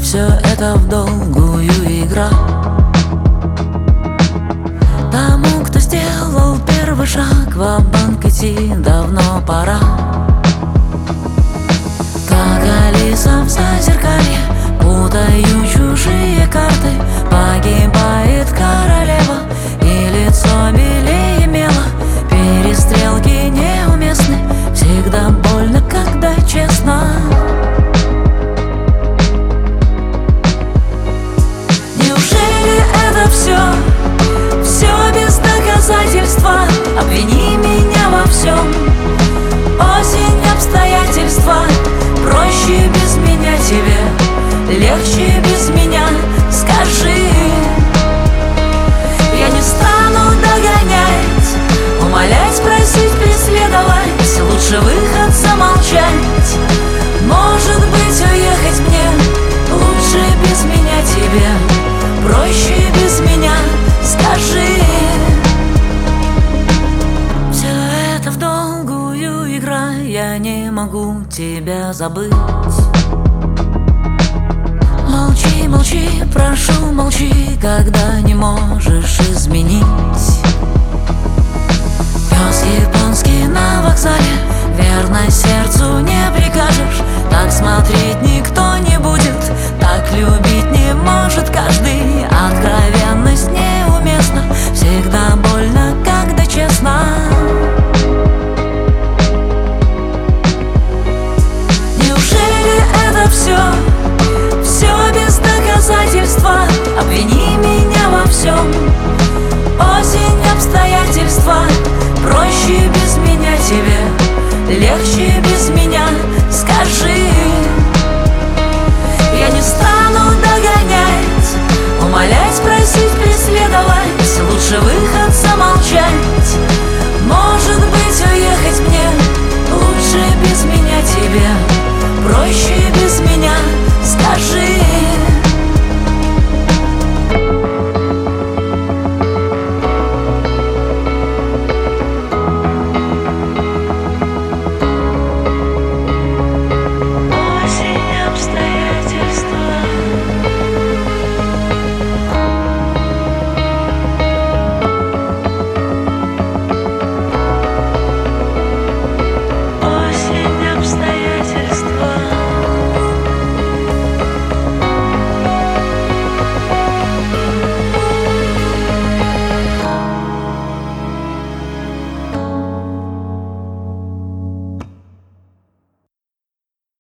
все это в долгую игра. Тому, кто сделал первый шаг, ва-банк идти давно пора. Как Алиса в зазеркалье, путаю чужие карты. Погибает королева, и лицо белее мела. Перестрелки неуместны, всегда больно, когда честно. Неужели это все без доказательства? Обвини меня во всем, осень, обстоятельства. Проще без меня тебе, легче без меня, скажи. Я не стану догонять, умолять, просить, преследовать. Лучше выход замолчать, может быть, уехать мне. Лучше без меня тебе, проще без меня, скажи. Все это в долгую игра, я не могу тебя забыть. Молчи, молчи, прошу, молчи, когда не можешь изменить. Пес японский на вокзале, верно сердцу не прикажешь, так смотреть не